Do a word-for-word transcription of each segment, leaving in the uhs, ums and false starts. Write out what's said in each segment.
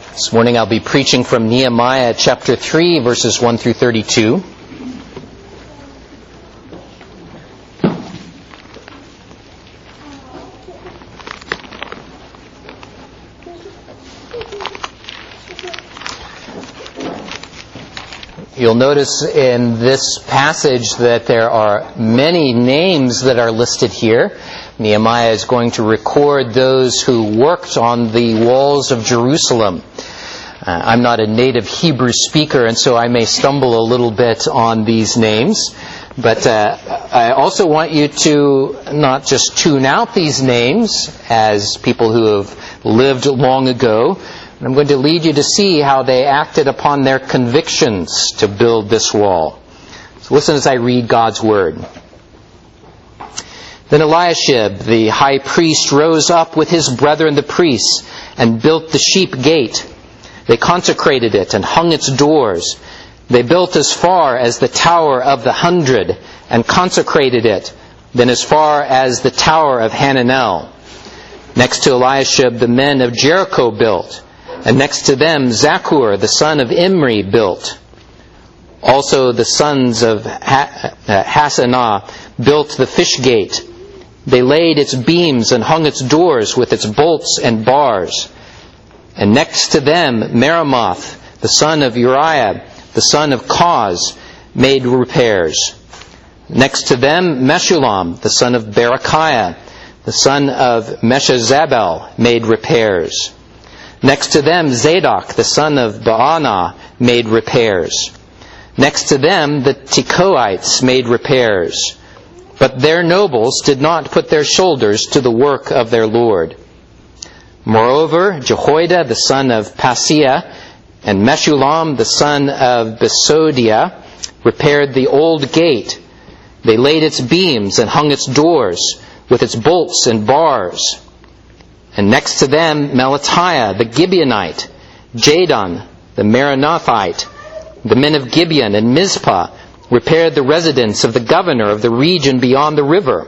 This morning I'll be preaching from Nehemiah chapter three, verses one through thirty-two. You'll notice in this passage that there are many names that are listed here. Nehemiah is going to record those who worked on the walls of Jerusalem. Uh, I'm not a native Hebrew speaker, and so I may stumble a little bit on these names. But uh, I also want you to not just tune out these names as people who have lived long ago. I'm going to lead you to see how they acted upon their convictions to build this wall. So listen as I read God's Word. Then Eliashib, the high priest, rose up with his brethren the priests and built the sheep gate. They consecrated it and hung its doors. They built as far as the Tower of the Hundred and consecrated it, then as far as the Tower of Hananel. Next to Eliashib, the men of Jericho built, and next to them Zaccur, the son of Imri, built. Also the sons of Hassenaah built the fish gate. They laid its beams and hung its doors with its bolts and bars. And next to them Meremoth, the son of Uriah, the son of Koz, made repairs. Next to them Meshullam, the son of Berechiah, the son of Meshezabel, made repairs. Next to them Zadok, the son of Baanah, made repairs. Next to them the Tekoites made repairs. But their nobles did not put their shoulders to the work of their Lord. Moreover, Jehoiada, the son of Paseah, and Meshullam, the son of Besodiah, repaired the old gate. They laid its beams and hung its doors with its bolts and bars. And next to them Melatiah, the Gibeonite, Jadon, the Meronothite, the men of Gibeon and Mizpah, repaired the residence of the governor of the region beyond the river.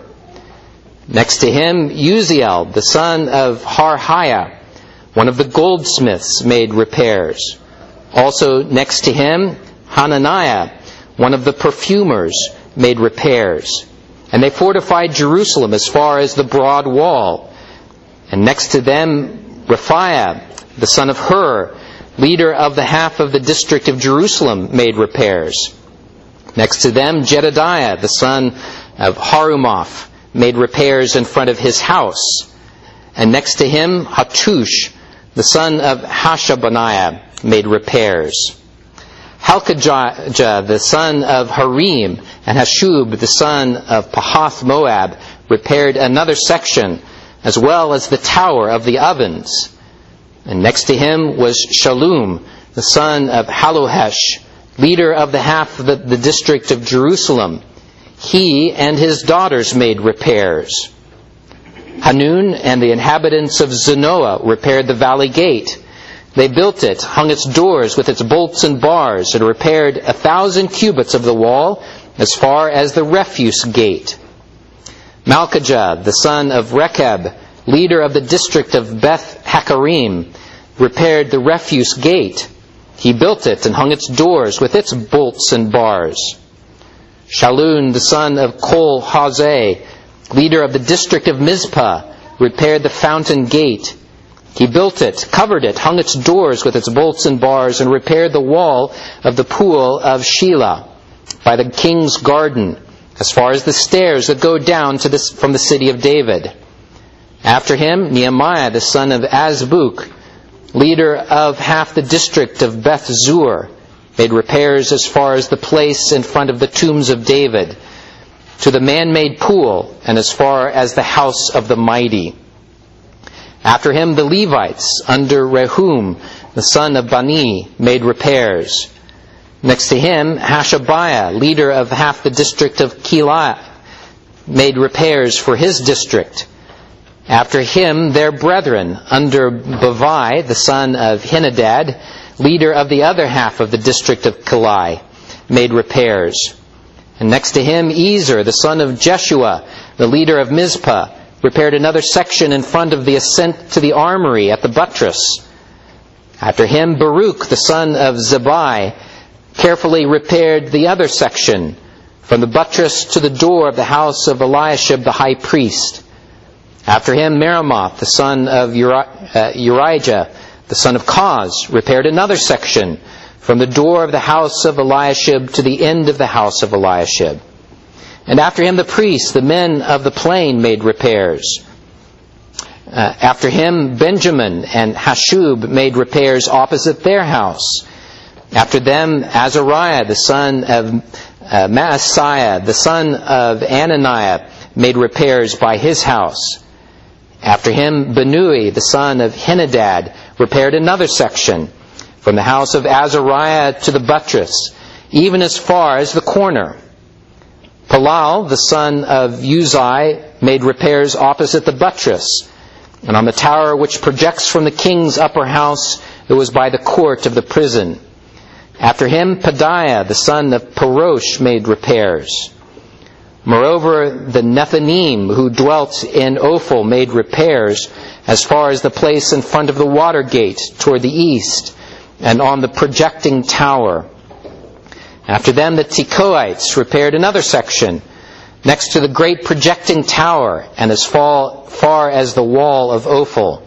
Next to him, Uziel, the son of Harhiah, one of the goldsmiths, made repairs. Also next to him, Hananiah, one of the perfumers, made repairs. And they fortified Jerusalem as far as the broad wall. And next to them, Rephaiah, the son of Hur, leader of the half of the district of Jerusalem, made repairs. Next to them, Jedediah, the son of Harumaph, made repairs in front of his house. And next to him, Hattush, the son of Hashabaniah, made repairs. Halkijah, the son of Harim, and Hashub, the son of Pahath Moab, repaired another section, as well as the tower of the ovens. And next to him was Shallum, the son of Halohesh, leader of the half of the, the district of Jerusalem. He and his daughters made repairs. Hanun and the inhabitants of Zanoah repaired the valley gate. They built it, hung its doors with its bolts and bars, and repaired a thousand cubits of the wall as far as the refuse gate. Malchijah, the son of Rechab, leader of the district of Beth Hakarim, repaired the refuse gate. He built it and hung its doors with its bolts and bars. Shallun, the son of Kol-Hazeh, leader of the district of Mizpah, repaired the fountain gate. He built it, covered it, hung its doors with its bolts and bars, and repaired the wall of the pool of Shelah by the king's garden, as far as the stairs that go down to this, from the city of David. After him, Nehemiah, the son of Azbuk, leader of half the district of Beth Zur, made repairs as far as the place in front of the tombs of David, to the man-made pool, and as far as the house of the mighty. After him, the Levites, under Rehum, the son of Bani, made repairs. Next to him, Hashabiah, leader of half the district of Keilah, made repairs for his district. After him, their brethren, under Bavai, the son of Henadad, leader of the other half of the district of Keilah, made repairs. And next to him, Ezer, the son of Jeshua, the leader of Mizpah, repaired another section in front of the ascent to the armory at the buttress. After him, Baruch, the son of Zabbai, carefully repaired the other section, from the buttress to the door of the house of Eliashib the high priest. After him, Meremoth, the son of Uri- uh, Urijah, the son of Koz, repaired another section, from the door of the house of Eliashib to the end of the house of Eliashib. And after him the priests, the men of the plain, made repairs. Uh, after him Benjamin and Hashub made repairs opposite their house. After them Azariah, the son of uh, Maaseiah, the son of Ananiah, made repairs by his house. After him Benui, the son of Henadad, repaired another section, from the house of Azariah to the buttress, even as far as the corner. Palal, the son of Uzai, made repairs opposite the buttress, and on the tower which projects from the king's upper house that was by the court of the prison. After him Pedaiah, the son of Parosh, made repairs. Moreover, the Nethanim, who dwelt in Ophel, made repairs as far as the place in front of the water gate toward the east, and on the projecting tower. After them the Tekoites repaired another section, next to the great projecting tower, and as far, far as the wall of Ophel.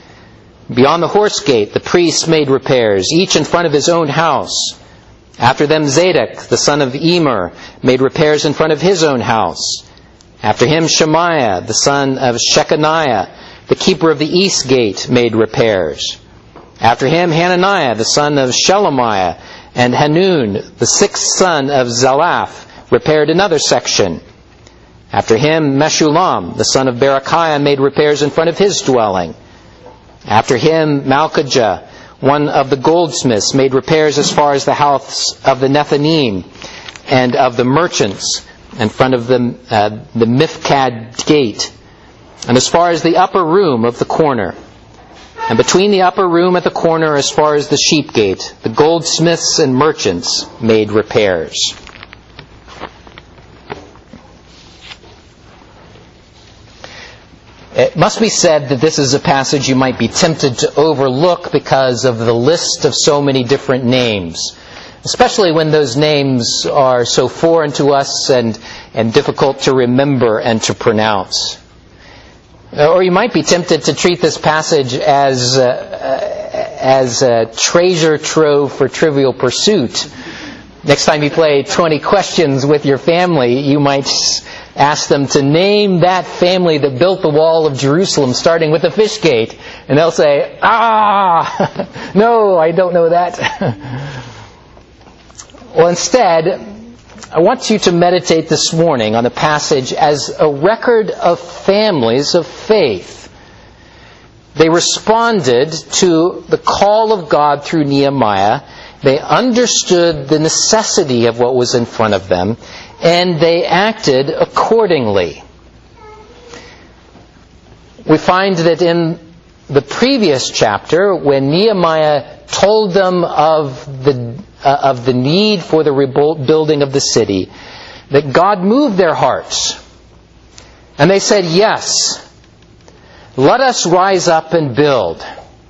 Beyond the horse gate the priests made repairs, each in front of his own house. After them Zadok, the son of Emer, made repairs in front of his own house. After him Shemaiah, the son of Shechaniah, the keeper of the east gate, made repairs. After him Hananiah, the son of Shelemiah, and Hanun, the sixth son of Zalaph, repaired another section. After him Meshullam, the son of Berechiah, made repairs in front of his dwelling. After him Malchijah, one of the goldsmiths, made repairs as far as the house of the Nethanim and of the merchants in front of the, uh, the Mifkad gate, and as far as the upper room of the corner. And between the upper room at the corner as far as the sheep gate, the goldsmiths and merchants made repairs. It must be said that this is a passage you might be tempted to overlook because of the list of so many different names, especially when those names are so foreign to us and, and difficult to remember and to pronounce. Or you might be tempted to treat this passage as, uh, as a treasure trove for Trivial Pursuit. Next time you play twenty questions with your family, you might ask them to name that family that built the wall of Jerusalem, starting with the fish gate. And they'll say, ah, no, I don't know that. Well, instead, I want you to meditate this morning on the passage as a record of families of faith. They responded to the call of God through Nehemiah. They understood the necessity of what was in front of them, and they acted accordingly. We find that in the previous chapter, when Nehemiah told them of the uh, of the need for the rebuilding of the city, that God moved their hearts. And they said, yes, let us rise up and build.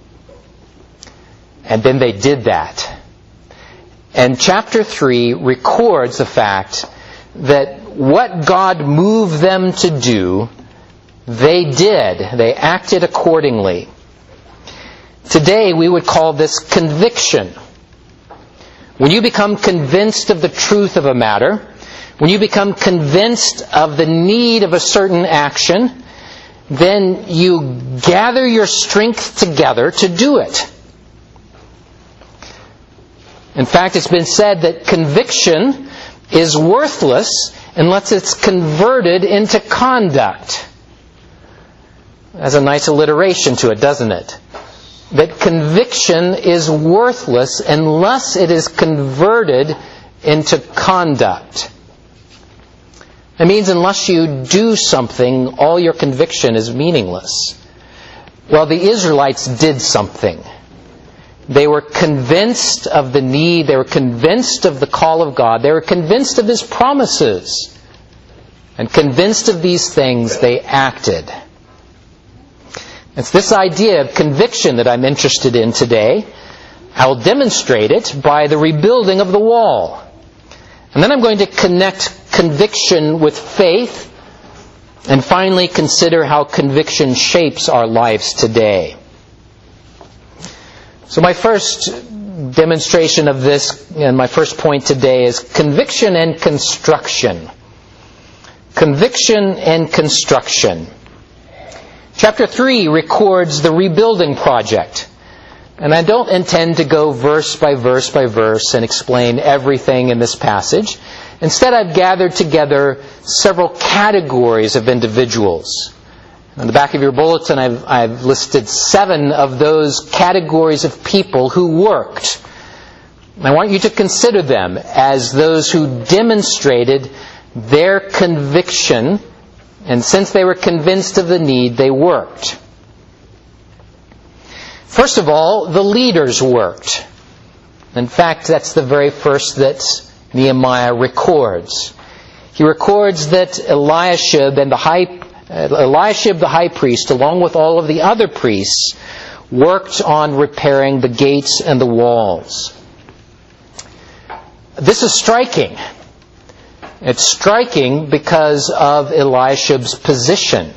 And then they did that. And chapter three records the fact that what God moved them to do, they did. They acted accordingly. Today we would call this conviction. When you become convinced of the truth of a matter, when you become convinced of the need of a certain action, then you gather your strength together to do it. In fact, it's been said that conviction is worthless unless it's converted into conduct. That's a nice alliteration to it, doesn't it? That conviction is worthless unless it is converted into conduct. It means unless you do something, all your conviction is meaningless. Well, the Israelites did something. They were convinced of the need. They were convinced of the call of God. They were convinced of His promises. And convinced of these things, they acted. It's this idea of conviction that I'm interested in today. I will demonstrate it by the rebuilding of the wall. And then I'm going to connect conviction with faith, and finally consider how conviction shapes our lives today. So my first demonstration of this, and my first point today, is conviction and construction. Conviction and construction. Chapter three records the rebuilding project. And I don't intend to go verse by verse by verse and explain everything in this passage. Instead, I've gathered together several categories of individuals. On the back of your bulletin, I've, I've listed seven of those categories of people who worked. I want you to consider them as those who demonstrated their conviction, and since they were convinced of the need, they worked. First of all, the leaders worked. In fact, that's the very first that Nehemiah records. He records that Eliashib and the high Eliashib the high priest, along with all of the other priests, worked on repairing the gates and the walls. This is striking. It's striking because of Eliashib's position.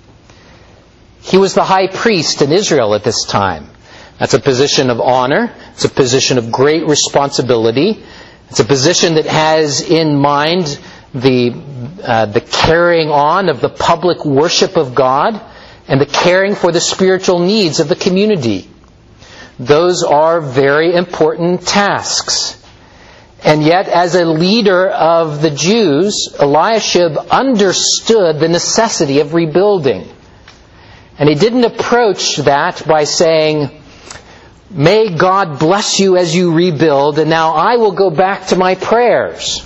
He was the high priest in Israel at this time. That's a position of honor. It's a position of great responsibility. It's a position that has in mind the uh, the carrying on of the public worship of God and the caring for the spiritual needs of the community. Those are very important tasks. And yet, as a leader of the Jews, Eliashib understood the necessity of rebuilding. And he didn't approach that by saying, "May God bless you as you rebuild, and now I will go back to my prayers."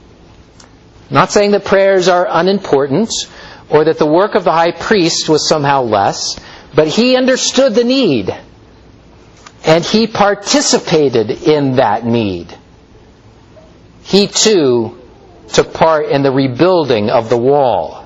Not saying that prayers are unimportant, or that the work of the high priest was somehow less, but he understood the need, and he participated in that need. He too took part in the rebuilding of the wall.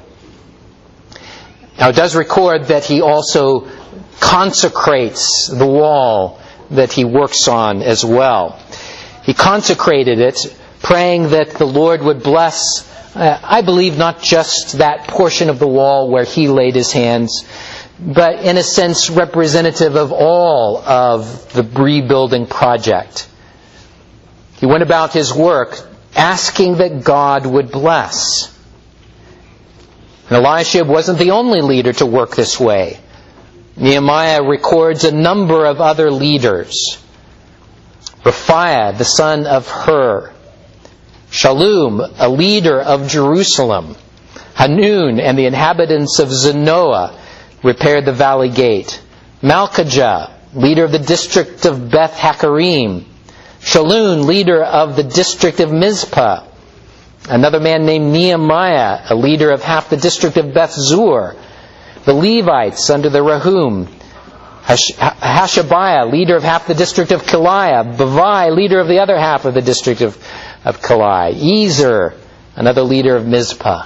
Now it does record that he also consecrates the wall that he works on as well. He consecrated it, praying that the Lord would bless, uh, I believe, not just that portion of the wall where he laid his hands, but in a sense representative of all of the rebuilding project. He went about his work asking that God would bless. And Eliashib wasn't the only leader to work this way. Nehemiah records a number of other leaders. Raphiah, the son of Hur. Shallum, a leader of Jerusalem. Hanun and the inhabitants of Zanoah repaired the valley gate. Malchijah, leader of the district of Beth Hakarim. Shallun, leader of the district of Mizpah. Another man named Nehemiah, a leader of half the district of Beth Zur. The Levites under the Rahum. Hash- Hashabiah, leader of half the district of Kiliah. Bavai, leader of the other half of the district of, of Kiliah. Ezer, another leader of Mizpah.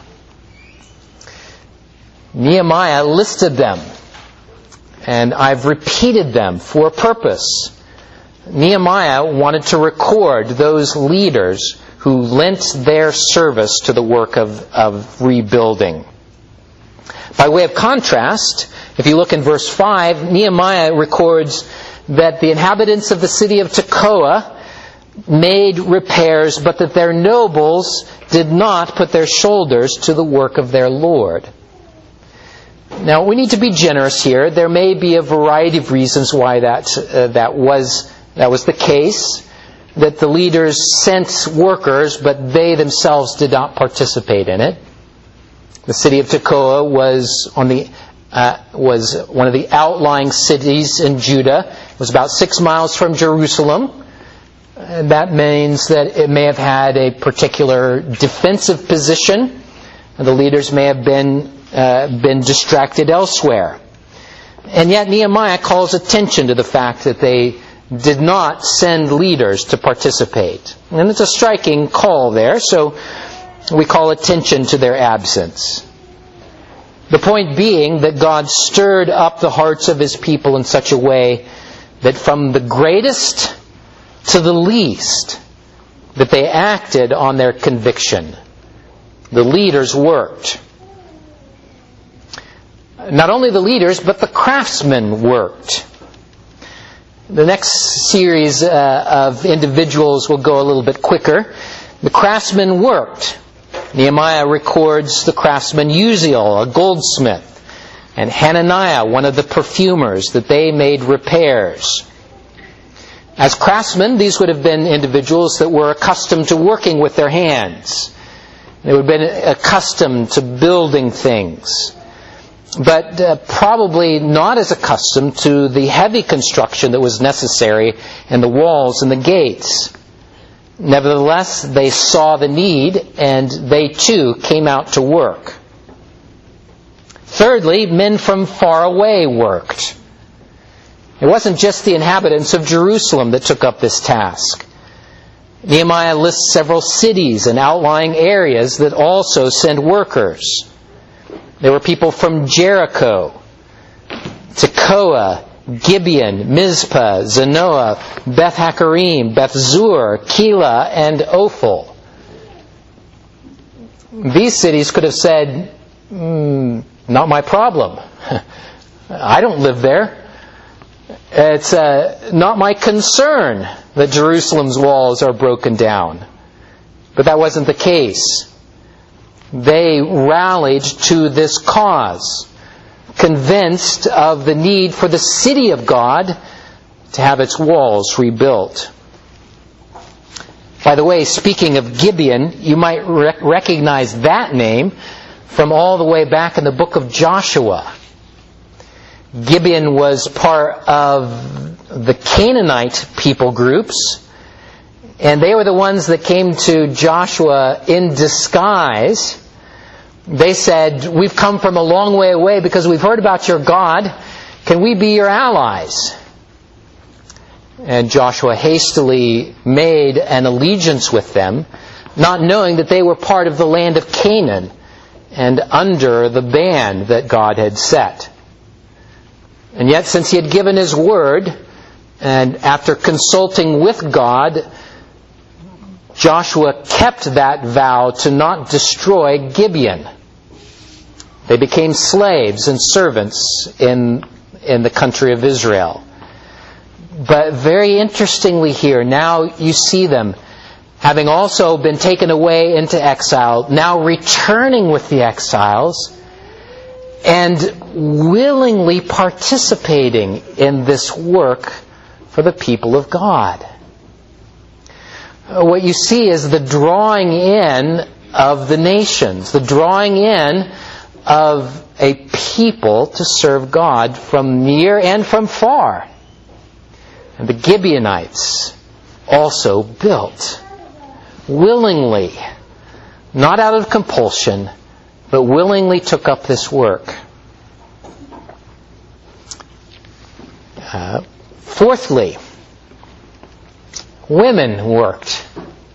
Nehemiah listed them, and I've repeated them for a purpose. Nehemiah wanted to record those leaders who lent their service to the work of, of rebuilding. By way of contrast, if you look in verse five, Nehemiah records that the inhabitants of the city of Tekoa made repairs, but that their nobles did not put their shoulders to the work of their Lord. Now, we need to be generous here. There may be a variety of reasons why that uh, that was that was the case, that the leaders sent workers, but they themselves did not participate in it. The city of Tekoa was on the uh, was one of the outlying cities in Judah. It was about six miles from Jerusalem. And that means that it may have had a particular defensive position. And the leaders may have been uh, been distracted elsewhere. And yet Nehemiah calls attention to the fact that they did not send leaders to participate. And it's a striking call there, so we call attention to their absence. The point being that God stirred up the hearts of His people in such a way that from the greatest to the least that they acted on their conviction. The leaders worked. Not only the leaders, but the craftsmen worked. The next series uh, of individuals will go a little bit quicker. The craftsmen worked. Nehemiah records the craftsman Uziel, a goldsmith, and Hananiah, one of the perfumers, that they made repairs. As craftsmen, these would have been individuals that were accustomed to working with their hands. They would have been accustomed to building things, but uh, probably not as accustomed to the heavy construction that was necessary in the walls and the gates. Nevertheless, they saw the need, and they too came out to work. Thirdly, men from far away worked. It wasn't just the inhabitants of Jerusalem that took up this task. Nehemiah lists several cities and outlying areas that also send workers. There were people from Jericho, Tekoa, Gibeon, Mizpah, Zanoah, Beth Hakarim, Beth Zur, Keilah, and Ophel. These cities could have said, mm, not my problem. I don't live there. It's uh, not my concern that Jerusalem's walls are broken down. But that wasn't the case. They rallied to this cause, convinced of the need for the city of God to have its walls rebuilt. By the way, speaking of Gibeon, you might rec- recognize that name from all the way back in the book of Joshua. Gibeon was part of the Canaanite people groups, and they were the ones that came to Joshua in disguise. They said, "We've come from a long way away because we've heard about your God. Can we be your allies?" And Joshua hastily made an allegiance with them, not knowing that they were part of the land of Canaan and under the ban that God had set. And yet, since he had given his word, and after consulting with God, Joshua kept that vow to not destroy Gibeon. They became slaves and servants in, in the country of Israel. But very interestingly here, now you see them, having also been taken away into exile, now returning with the exiles, and willingly participating in this work for the people of God. What you see is the drawing in of the nations, the drawing in of a people to serve God from near and from far. And the Gibeonites also built willingly, not out of compulsion, but willingly took up this work. Uh, fourthly, women worked.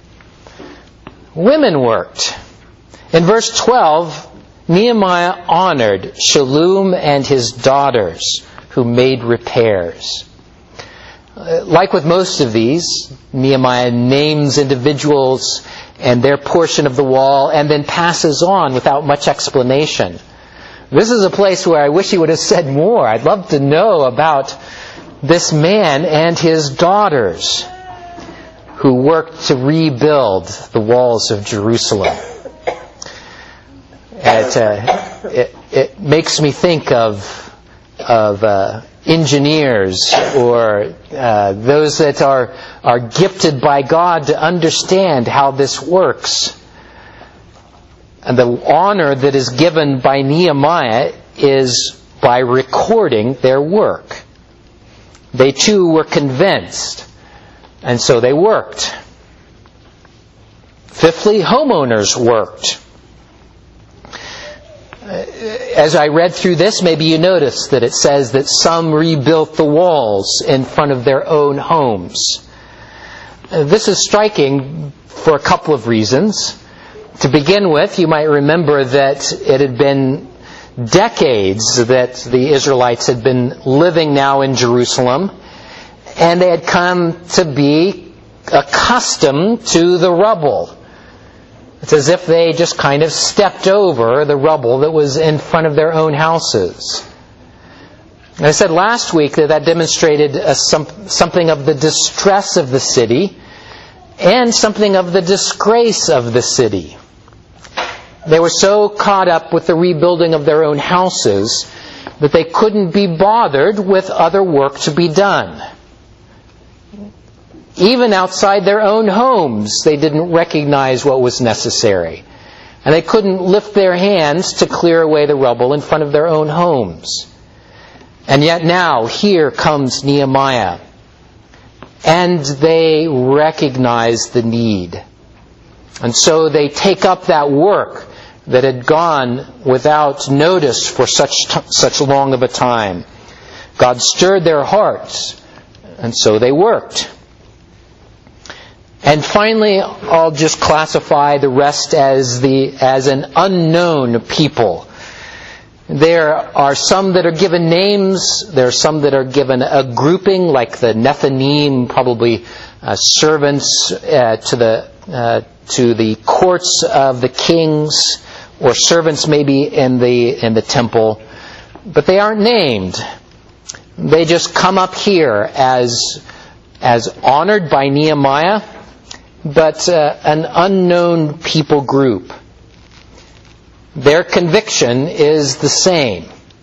Women worked. In verse twelve, Nehemiah honored Shallum and his daughters who made repairs. Uh, like with most of these, Nehemiah names individuals and their portion of the wall, and then passes on without much explanation. This is a place where I wish he would have said more. I'd love to know about this man and his daughters who worked to rebuild the walls of Jerusalem. It, uh, it, it makes me think of, of uh, engineers or uh, those that are, are gifted by God to understand how this works. And the honor that is given by Nehemiah is by recording their work. They too were convinced, and so they worked. Fifthly, homeowners worked. As I read through this, maybe you noticed that it says that some rebuilt the walls in front of their own homes. This is striking for a couple of reasons. To begin with, you might remember that it had been decades that the Israelites had been living now in Jerusalem, and they had come to be accustomed to the rubble. It's as if they just kind of stepped over the rubble that was in front of their own houses. And I said last week that that demonstrated a, some, something of the distress of the city and something of the disgrace of the city. They were so caught up with the rebuilding of their own houses that they couldn't be bothered with other work to be done. Even outside their own homes, they didn't recognize what was necessary. And they couldn't lift their hands to clear away the rubble in front of their own homes. And yet now, here comes Nehemiah. And they recognize the need. And so they take up that work that had gone without notice for such t- such long of a time. God stirred their hearts, and so they worked. And finally, I'll just classify the rest as the as an unknown people. There are some that are given names. There are some that are given a grouping, like the Nethinim, probably uh, servants uh, to the uh, to the courts of the kings, or servants maybe in the in the temple. But they aren't named. They just come up here as as honored by Nehemiah, but uh, an unknown people group. Their conviction is the same.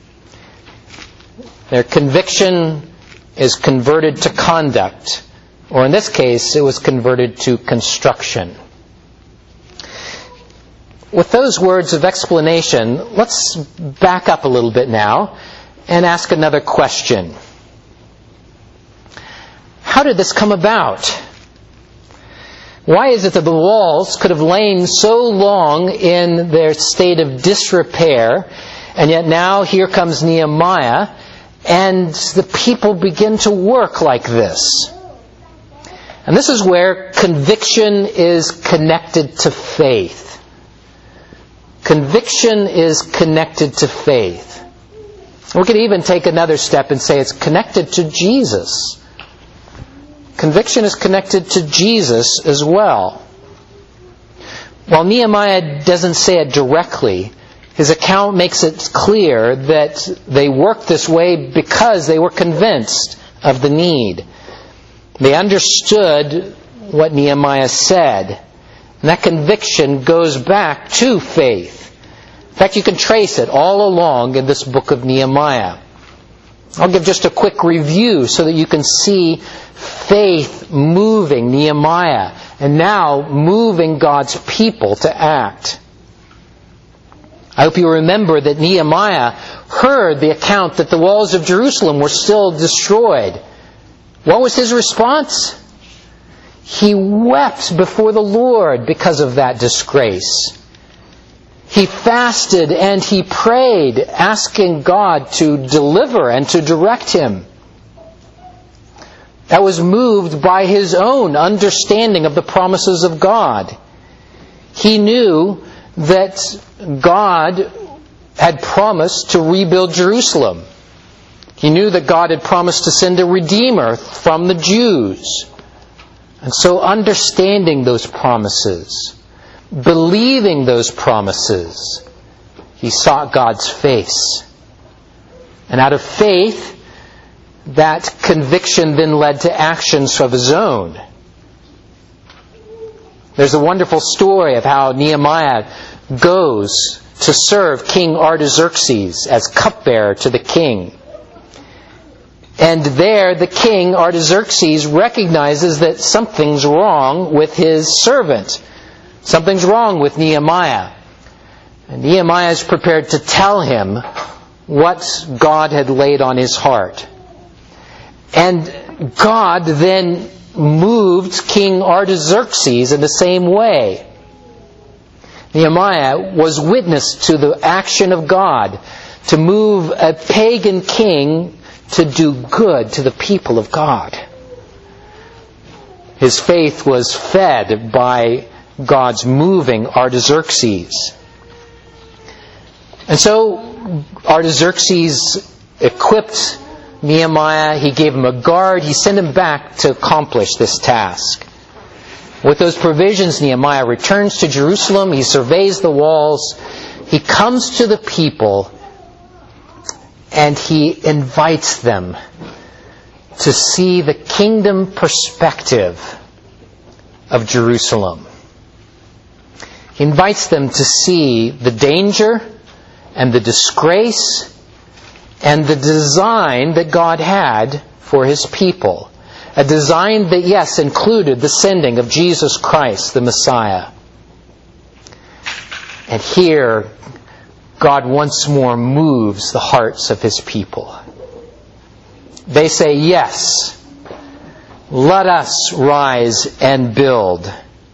Their conviction is converted to conduct, or in this case, it was converted to construction. With those words of explanation, let's back up a little bit now and ask another question. How did this come about? Why is it that the walls could have lain so long in their state of disrepair, and yet now here comes Nehemiah, and the people begin to work like this? And this is where conviction is connected to faith. Conviction is connected to faith. We could even take another step and say it's connected to Jesus. Conviction is connected to Jesus as well. While Nehemiah doesn't say it directly, his account makes it clear that they worked this way because they were convinced of the need. They understood what Nehemiah said. And that conviction goes back to faith. In fact, you can trace it all along in this book of Nehemiah. I'll give just a quick review so that you can see faith moving Nehemiah and now moving God's people to act. I hope you remember that Nehemiah heard the account that the walls of Jerusalem were still destroyed. What was his response? He wept before the Lord because of that disgrace. He fasted and he prayed, asking God to deliver and to direct him. That was moved by his own understanding of the promises of God. He knew that God had promised to rebuild Jerusalem. He knew that God had promised to send a Redeemer from the Jews. And so understanding those promises, believing those promises, he sought God's face. And out of faith, that conviction then led to actions of his own. There's a wonderful story of how Nehemiah goes to serve King Artaxerxes as cupbearer to the king. And there the king, Artaxerxes, recognizes that something's wrong with his servant. Something's wrong with Nehemiah. And Nehemiah is prepared to tell him what God had laid on his heart. And God then moved King Artaxerxes in the same way. Nehemiah was witness to the action of God to move a pagan king to do good to the people of God. His faith was fed by God's moving Artaxerxes. And so Artaxerxes equipped Nehemiah. He gave him a guard. He sent him back to accomplish this task. With those provisions, Nehemiah returns to Jerusalem. He surveys the walls. He comes to the people and he invites them to see the kingdom perspective of Jerusalem. He invites them to see the danger and the disgrace and the design that God had for His people. A design that, yes, included the sending of Jesus Christ, the Messiah. And here, God once more moves the hearts of His people. They say, yes, let us rise and build.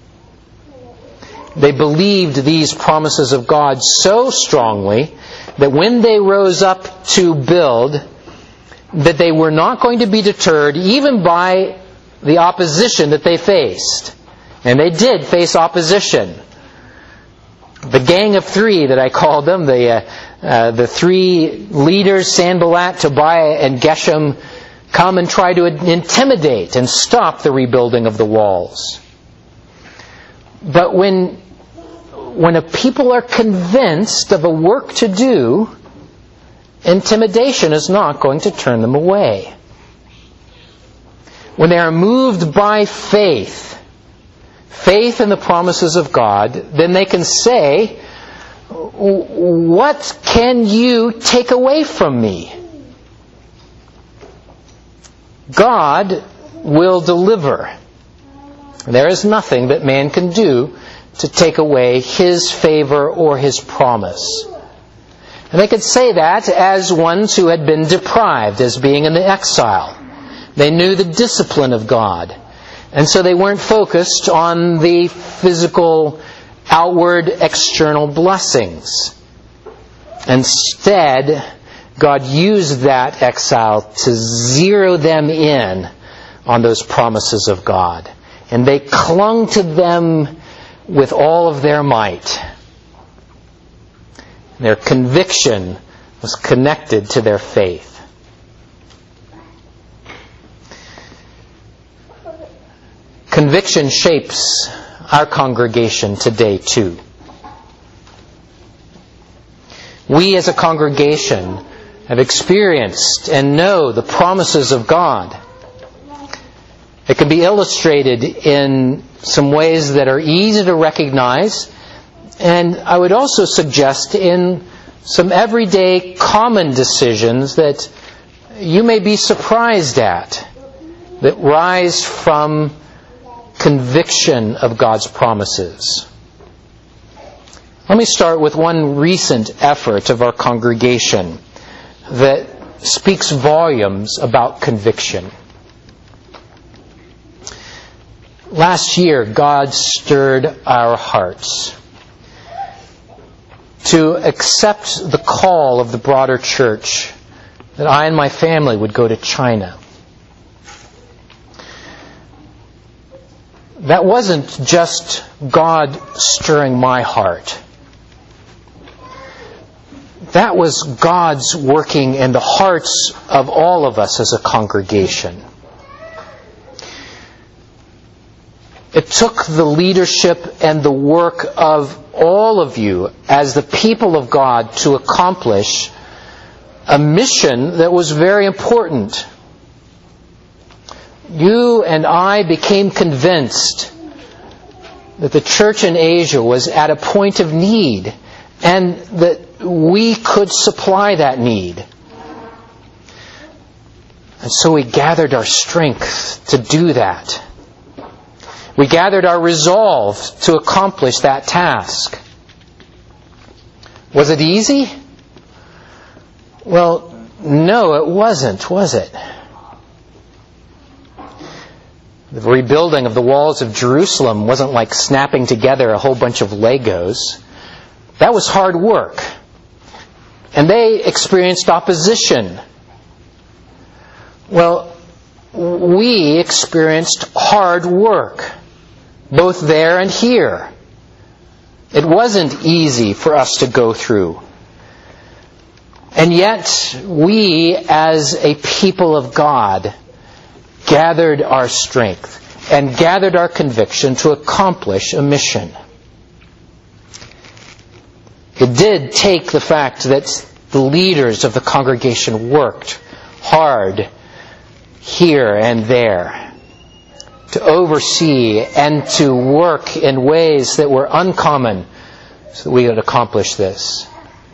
They believed these promises of God so strongly that when they rose up to build, that they were not going to be deterred even by the opposition that they faced. And they did face opposition. The gang of three that I called them, the uh, uh, the three leaders, Sanballat, Tobiah, and Geshem, come and try to intimidate and stop the rebuilding of the walls. But when when a people are convinced of a work to do, intimidation is not going to turn them away. When they are moved by faith, faith in the promises of God, then they can say, what can you take away from me? God will deliver. There is nothing that man can do to take away His favor or His promise. And they could say that as ones who had been deprived, as being in the exile. They knew the discipline of God. And so they weren't focused on the physical, outward, external blessings. Instead, God used that exile to zero them in on those promises of God. And they clung to them with all of their might. Their conviction was connected to their faith. Conviction shapes our congregation today too. We as a congregation have experienced and know the promises of God. It can be illustrated in some ways that are easy to recognize, and I would also suggest in some everyday common decisions that you may be surprised at, that rise from conviction of God's promises. Let me start with one recent effort of our congregation that speaks volumes about conviction. Last year, God stirred our hearts to accept the call of the broader church that I and my family would go to China. That wasn't just God stirring my heart. That was God's working in the hearts of all of us as a congregation. It took the leadership and the work of all of you as the people of God to accomplish a mission that was very important. You and I became convinced that the church in Asia was at a point of need and that we could supply that need. And so we gathered our strength to do that. We gathered our resolve to accomplish that task. Was it easy? Well, no, it wasn't, was it? The rebuilding of the walls of Jerusalem wasn't like snapping together a whole bunch of Legos. That was hard work. And they experienced opposition. Well, we experienced hard work, both there and here. It wasn't easy for us to go through. And yet, we as a people of God gathered our strength and gathered our conviction to accomplish a mission. It did take the fact that the leaders of the congregation worked hard here and there to oversee and to work in ways that were uncommon so that we could accomplish this.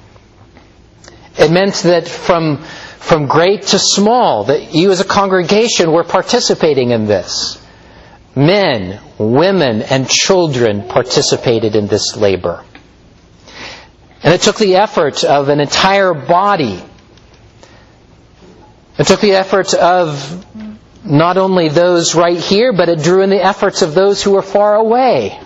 It meant that from, from great to small, that you as a congregation were participating in this. Men, women, and children participated in this labor. And it took the effort of an entire body. It took the effort of not only those right here, but it drew in the efforts of those who were far away.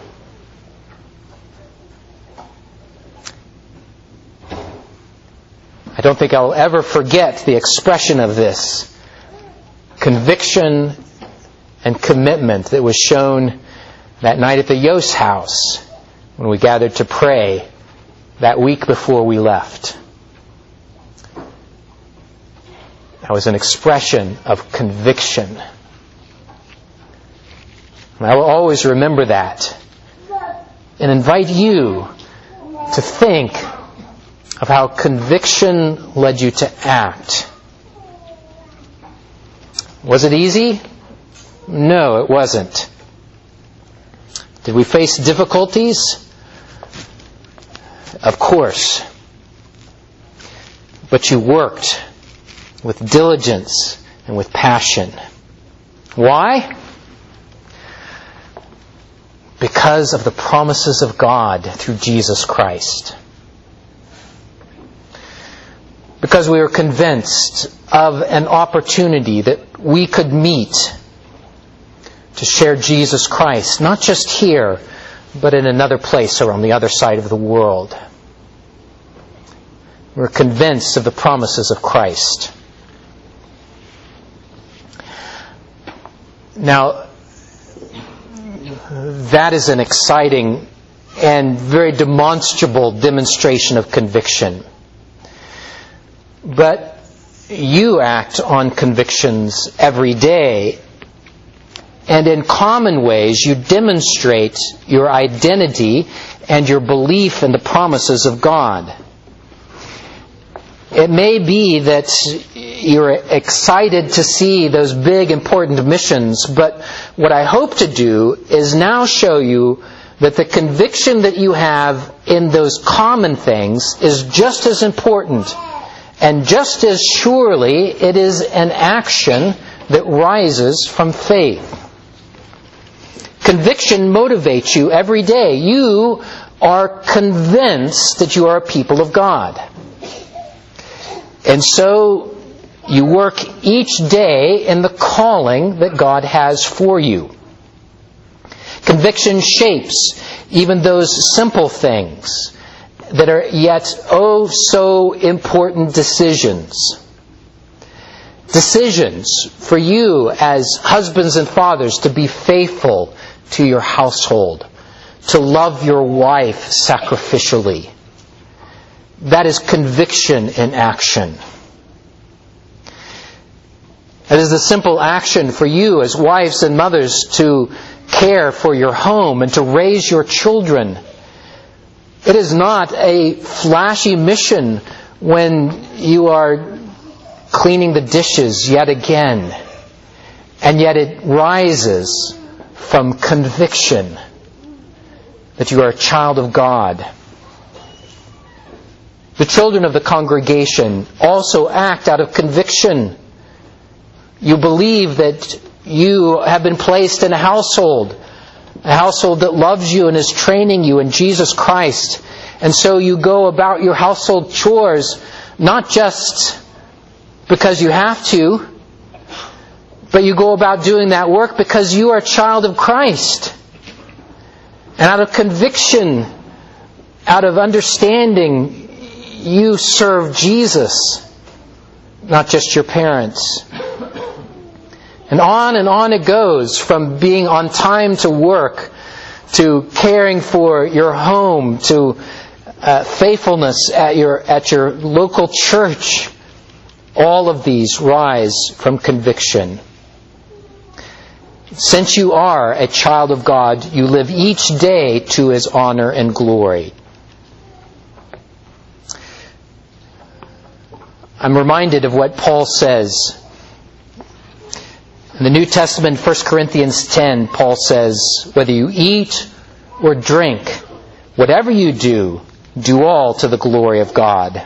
I don't think I'll ever forget the expression of this conviction and commitment that was shown that night at the Yost house when we gathered to pray that week before we left. That was an expression of conviction. And I will always remember that and invite you to think of how conviction led you to act. Was it easy? No, it wasn't. Did we face difficulties? Of course. But you worked with diligence and with passion. Why? Because of the promises of God through Jesus Christ. Because we were convinced of an opportunity that we could meet to share Jesus Christ, not just here, but in another place or on the other side of the world. We're convinced of the promises of Christ. Now, that is an exciting and very demonstrable demonstration of conviction. But you act on convictions every day, and in common ways you demonstrate your identity and your belief in the promises of God. It may be that you're excited to see those big, important missions, but what I hope to do is now show you that the conviction that you have in those common things is just as important, and just as surely it is an action that rises from faith. Conviction motivates you every day. You are convinced that you are a people of God. And so you work each day in the calling that God has for you. Conviction shapes even those simple things that are yet oh so important decisions. Decisions for you as husbands and fathers to be faithful to your household, to love your wife sacrificially. That is conviction in action. It is the simple action for you as wives and mothers to care for your home and to raise your children. It is not a flashy mission when you are cleaning the dishes yet again, and yet it rises from conviction that you are a child of God. The children of the congregation also act out of conviction. You believe that you have been placed in a household, a household that loves you and is training you in Jesus Christ. And so you go about your household chores not just because you have to, but you go about doing that work because you are a child of Christ. And out of conviction, out of understanding, you serve Jesus, not just your parents. And on and on it goes, from being on time to work, to caring for your home, to uh, faithfulness at your at your local church. All of these rise from conviction. Since you are a child of God, you live each day to His honor and glory. I'm reminded of what Paul says. In the New Testament, First Corinthians ten, Paul says, whether you eat or drink, whatever you do, do all to the glory of God.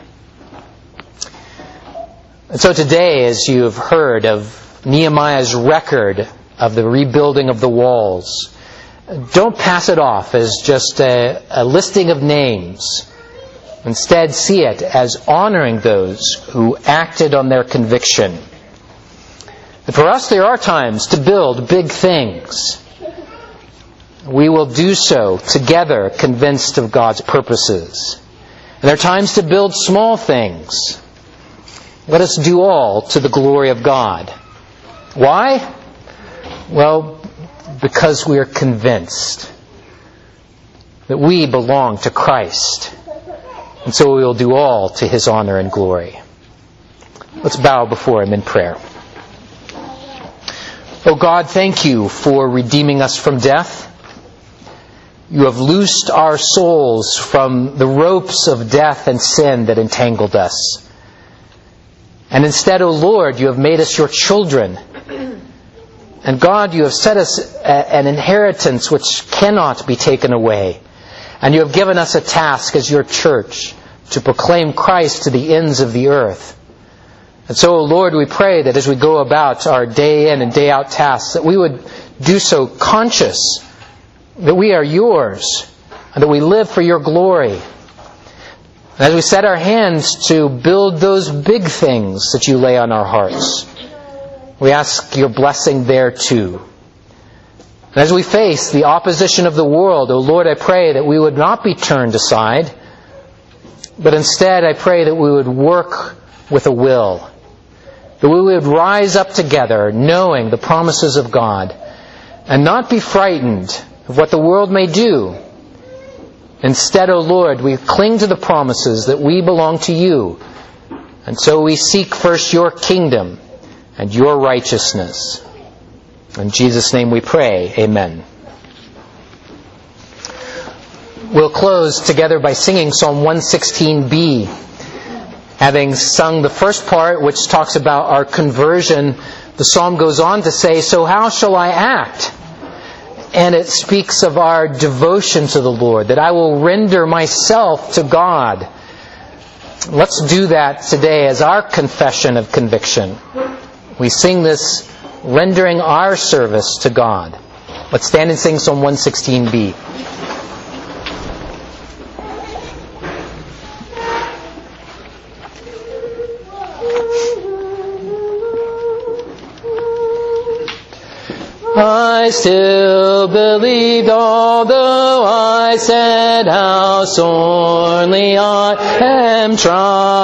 And so today, as you have heard of Nehemiah's record of the rebuilding of the walls, don't pass it off as just a, a listing of names. Instead, see it as honoring those who acted on their conviction. And for us, there are times to build big things. We will do so together, convinced of God's purposes. And there are times to build small things. Let us do all to the glory of God. Why? Well, because we are convinced that we belong to Christ. And so we will do all to His honor and glory. Let's bow before Him in prayer. Oh God, thank You for redeeming us from death. You have loosed our souls from the ropes of death and sin that entangled us. And instead, O Lord, You have made us Your children. And God, You have set us an inheritance which cannot be taken away. And You have given us a task as Your church to proclaim Christ to the ends of the earth. And so, O Lord, we pray that as we go about our day in and day out tasks, that we would do so conscious that we are Yours and that we live for Your glory. And as we set our hands to build those big things that You lay on our hearts, we ask Your blessing there too. And as we face the opposition of the world, O Lord, I pray that we would not be turned aside, but instead I pray that we would work with a will. That we would rise up together knowing the promises of God and not be frightened of what the world may do. Instead, O Lord, we cling to the promises that we belong to You. And so we seek first Your kingdom and Your righteousness. In Jesus' name we pray. Amen. We'll close together by singing Psalm one sixteen b. Having sung the first part, which talks about our conversion, the psalm goes on to say, so how shall I act? And it speaks of our devotion to the Lord, that I will render myself to God. Let's do that today as our confession of conviction. We sing this rendering our service to God. Let's stand and sing Psalm one sixteen b. I still believed, although I said how sorely I am tried.